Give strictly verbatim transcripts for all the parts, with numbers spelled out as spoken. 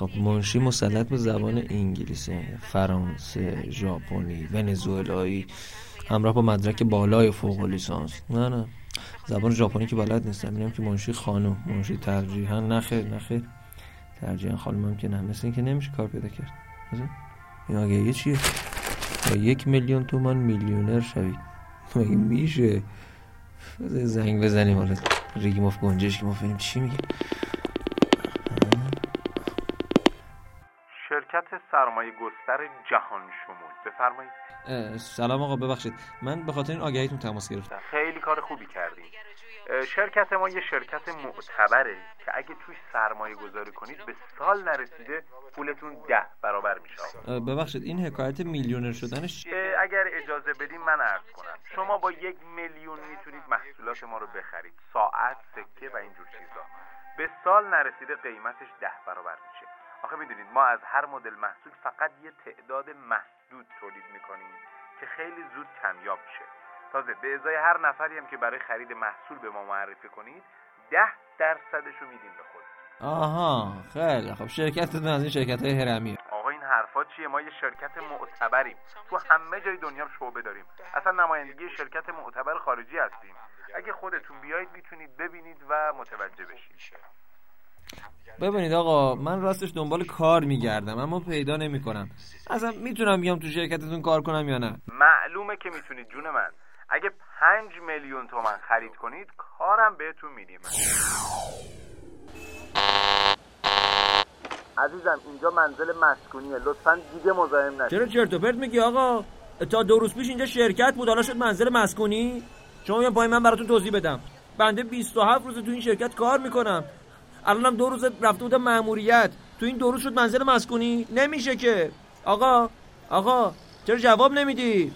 خب منشی مسلط به زبان انگلیسی، فرانسه، ژاپنی، ونزوئلایی، همراه با مدرک بالای فوق لیسانس. نه نه زبان ژاپنی که بلد نیستم. میگم که منشی خانم، منشی ترجیحاً نخیر نخیر ترجیحاً خانمم که نه، مثل این که نمیشه کار پیدا کرد. این آگهی چیه؟ با یک میلیون تومان میلیونر شوید. مگه میشه؟ زنگ بزنیم حالا ریگیم اف گنجش که ما ببینیم چی میگه. شرکت سرمایه گستر جهان شمول، بفرمایید. سلام آقا، ببخشید من به خاطر این آگهیتون تماس گرفتم. خیلی کار خوبی کردین. شرکت ما یه شرکت معتبره که اگه توش سرمایه گذاری کنید به سال نرسیده پولتون ده برابر میشه. ببخشید این حکایت میلیونر شدنش اگر اجازه بدین من عرض کنم. شما با یک میلیون میتونید محصولات ما رو بخرید، ساعت، سکه و اینجور چیزا. به سال نرسیده قیمتش ده برابر میشه. آخه میدونید ما از هر مدل محصول فقط یه تعداد محدود تولید میکنیم که خیلی زود کمیاب میشه. تازه به ازای هر نفری هم که برای خرید محصول به ما معرفی کنید ده درصدش رو میدیم به خود. آها خیلی خب. شرکتتون از این شرکت‌های هرمیه. آقا این حرفا چیه؟ ما یه شرکت معتبریم، تو همه جای دنیا شعبه داریم، اصلا نمایندگی شرکت معتبر خارجی هستیم. اگه خودتون بیایید میتونید ببینید و متوجه بشید. ببینید آقا من راستش دنبال کار میگردم اما پیدا نمیکنم. اصلا میتونم بیام تو شرکتتون کار کنم یا نه؟ معلومه که میتونید جون من. اگه پنج میلیون تومان خرید کنید کارم بهتون میدیم. عزیزم اینجا منزل مسکونیه، لطفاً دیگه مزاحم نشید. چرا چرت و پرت میگی آقا؟ تا دو روز پیش اینجا شرکت بود حالا شد منزل مسکونی؟ شما بیان پای من براتون توضیح بدم. بنده بیست و هفت روز تو این شرکت کار میکنم، الانم دو روز رفته بودم مأموریت، تو این دو روز شد منزل مسکونی؟ نمیشه که. آقا آقا چرا جواب نمیدی؟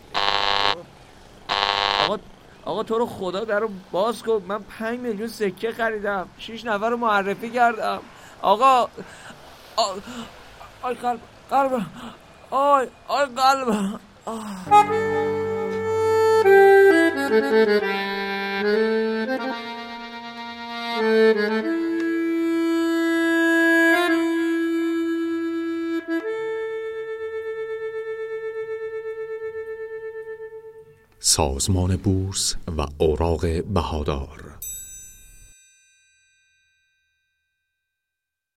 آقا آقا تو رو خدا درو باز کن. من پنج میلیون سکه خریدم، شش نفر رو معرفی کردم. آقا آی, آی قلب قلب آی آی قلب آی. سازمان بورس و اوراق بهادار